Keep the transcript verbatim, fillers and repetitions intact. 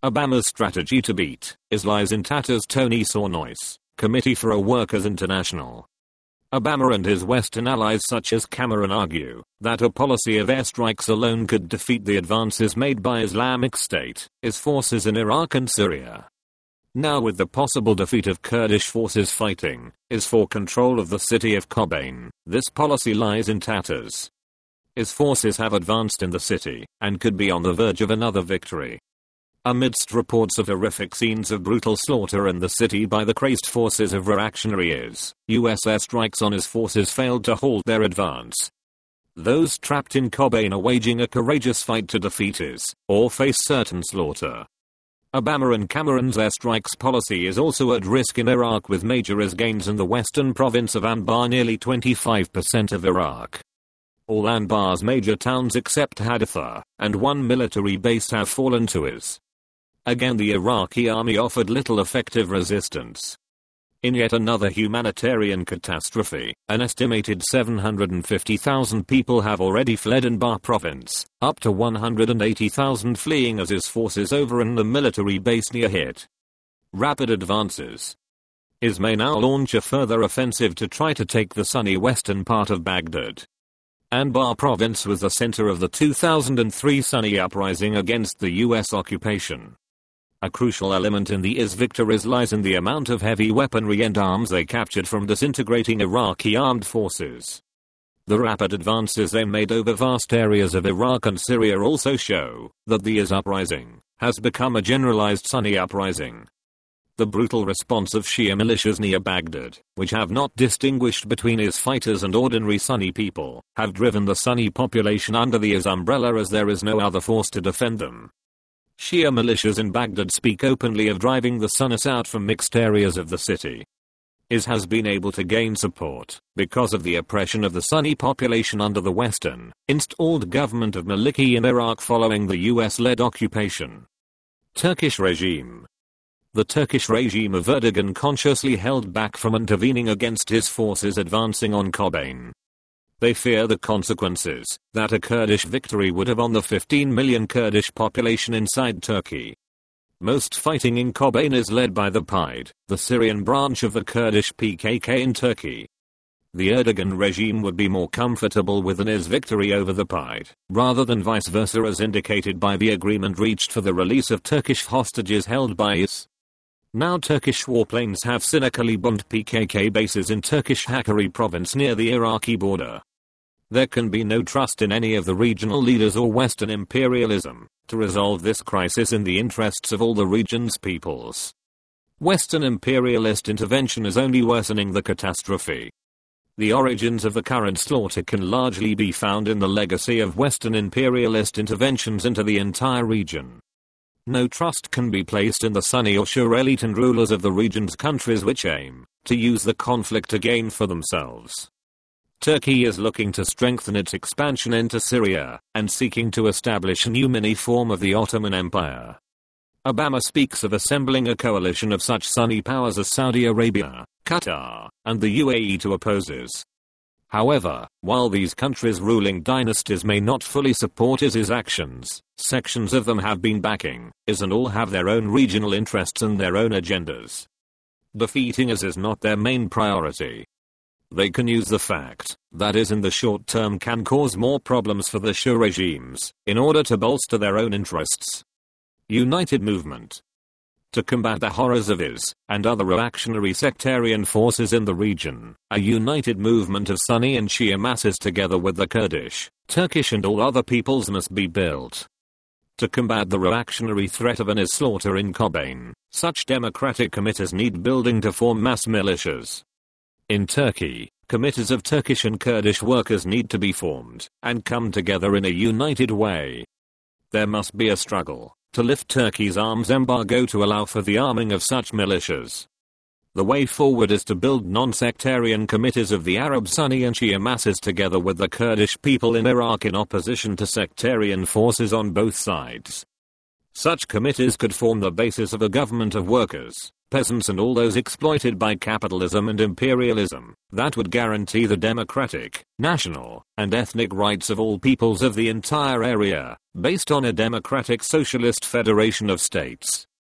Obama's strategy to beat is lies in tatters. Tony Sornois, Committee for a Workers International. Obama and his Western allies such as Cameron argue that a policy of airstrikes alone could defeat the advances made by Islamic State, its forces in Iraq and Syria. Now with the possible defeat of Kurdish forces fighting is for control of the city of Kobane, this policy lies in tatters. His forces have advanced in the city and could be on the verge of another victory. Amidst reports of horrific scenes of brutal slaughter in the city by the crazed forces of reactionaries, U S airstrikes on his forces failed to halt their advance. Those trapped in Kobane are waging a courageous fight to defeat his, or face certain slaughter. Obama and Cameron's airstrikes policy is also at risk in Iraq, with major I S gains in the western province of Anbar, nearly twenty-five percent of Iraq. All Anbar's major towns except Haditha and one military base have fallen to I S. Again, the Iraqi army offered little effective resistance. In yet another humanitarian catastrophe, an estimated seven hundred fifty thousand people have already fled Anbar province, up to one hundred eighty thousand fleeing as his forces overrun the military base near Hit. Rapid advances. I S may now launch a further offensive to try to take the sunny western part of Baghdad. Anbar province was the center of the two thousand three Sunni uprising against the U S occupation. A crucial element in the I S victories lies in the amount of heavy weaponry and arms they captured from disintegrating Iraqi armed forces. The rapid advances they made over vast areas of Iraq and Syria also show that the I S uprising has become a generalized Sunni uprising. The brutal response of Shia militias near Baghdad, which have not distinguished between I S fighters and ordinary Sunni people, have driven the Sunni population under the I S umbrella as there is no other force to defend them. Shia militias in Baghdad speak openly of driving the Sunnis out from mixed areas of the city. I S has been able to gain support because of the oppression of the Sunni population under the Western, installed government of Maliki in Iraq following the U S-led occupation. Turkish regime. The Turkish regime of Erdogan consciously held back from intervening against his forces advancing on Kobane. They fear the consequences that a Kurdish victory would have on the fifteen million Kurdish population inside Turkey. Most fighting in Kobane is led by the P Y D, the Syrian branch of the Kurdish P K K in Turkey. The Erdogan regime would be more comfortable with an I S victory over the P Y D, rather than vice versa, as indicated by the agreement reached for the release of Turkish hostages held by I S. Now Turkish warplanes have cynically bombed P K K bases in Turkish Hakkari province near the Iraqi border. There can be no trust in any of the regional leaders or Western imperialism to resolve this crisis in the interests of all the region's peoples. Western imperialist intervention is only worsening the catastrophe. The origins of the current slaughter can largely be found in the legacy of Western imperialist interventions into the entire region. No trust can be placed in the Sunni or Shia elite and rulers of the region's countries which aim to use the conflict to gain for themselves. Turkey is looking to strengthen its expansion into Syria and seeking to establish a new mini-form of the Ottoman Empire. Obama speaks of assembling a coalition of such Sunni powers as Saudi Arabia, Qatar, and the U A E to oppose I S. However, while these countries' ruling dynasties may not fully support I S's actions, sections of them have been backing I S and all have their own regional interests and their own agendas. Defeating I S is not their main priority. They can use the fact that I S in the short term can cause more problems for the Shia regimes in order to bolster their own interests. United movement. To combat the horrors of I S and other reactionary sectarian forces in the region, a united movement of Sunni and Shia masses together with the Kurdish, Turkish and all other peoples must be built. To combat the reactionary threat of an I S slaughter in Kobane, such democratic committees need building to form mass militias. In Turkey, committees of Turkish and Kurdish workers need to be formed and come together in a united way. There must be a struggle to lift Turkey's arms embargo to allow for the arming of such militias. The way forward is to build non-sectarian committees of the Arab Sunni and Shia masses together with the Kurdish people in Iraq in opposition to sectarian forces on both sides. Such committees could form the basis of a government of workers, peasants and all those exploited by capitalism and imperialism, that would guarantee the democratic, national, and ethnic rights of all peoples of the entire area, based on a democratic socialist federation of states.